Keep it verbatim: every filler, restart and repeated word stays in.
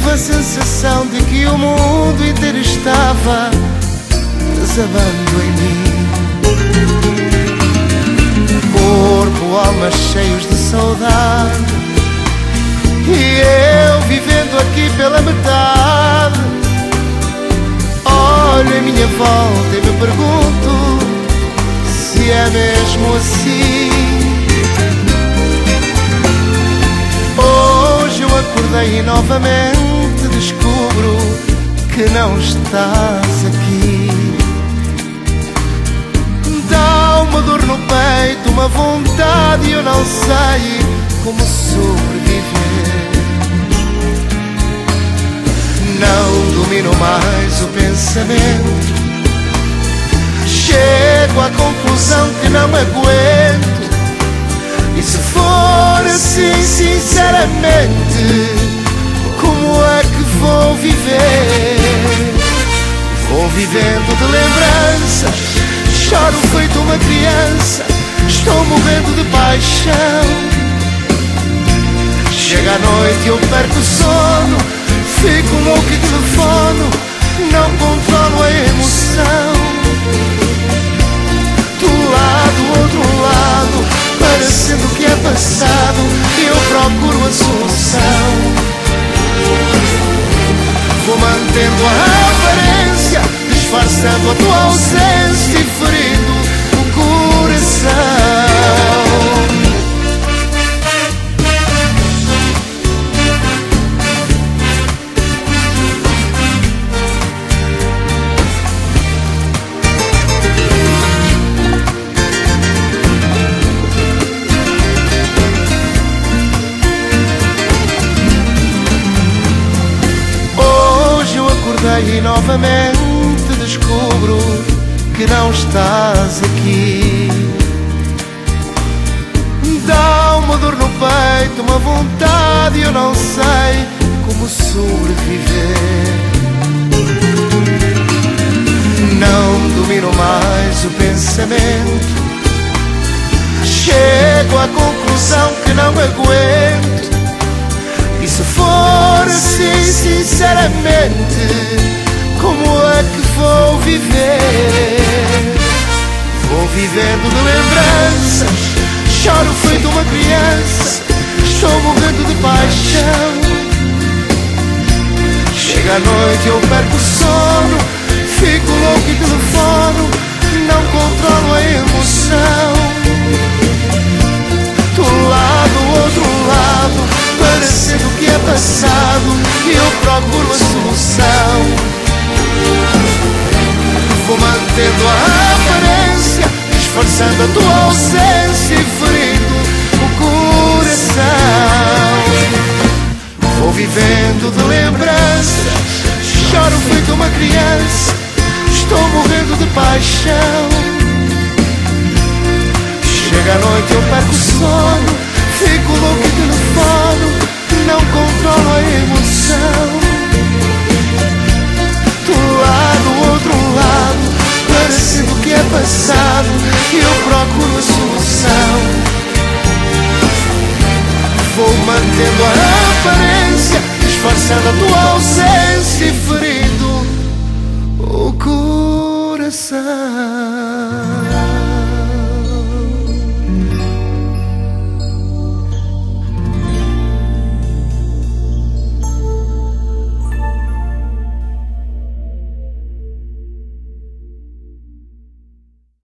tive a sensação de que o mundo inteiro estava desabando em mim. Corpo, alma cheios de saudade, e eu vivendo aqui pela metade. Olho em minha volta e me pergunto se é mesmo assim. Hoje eu acordei e novamente descubro que não estás aqui. Dá uma dor no peito, uma vontade, e eu não sei como sobreviver. Não domino mais o pensamento, chego à conclusão que não aguento. E se for assim, sinceramente, como é que vou viver? Vou vivendo de lembranças, choro feito uma criança, estou morrendo de paixão. Chega a noite e eu perco o sono, fico louco e telefono, não controlo a emoção. Do lado, outro lado, parecendo que é passado, e eu procuro a solução. Vou mantendo a aparência, disfarçando a tua ausência e ferindo o coração. E novamente descubro que não estás aqui. Dá uma dor no peito, uma vontade, e eu não sei como sobreviver. Não domino mais o pensamento, chego à conclusão que não aguento. E se for assim, sinceramente, como é que vou viver? Vou vivendo de lembranças, choro feito uma criança, estou morrendo de paixão. Chega a noite e eu perco o sono, fico louco e telefono, não controlo a emoção. Do lado, outro lado, parecendo que é passado, e eu procuro a solução. Vou mantendo a aparência, disfarçando a tua ausência e ferindo o coração. Vou vivendo de lembranças, choro feito uma criança, estou morrendo de paixão. Chega a noite e eu perco o sono, fico louco e telefono, não controlo a emoção. Do lado, outro lado, parecendo que é passado, e eu procuro a solução. Vou mantendo a aparência, disfarçando a tua ausência e ferindo o coração.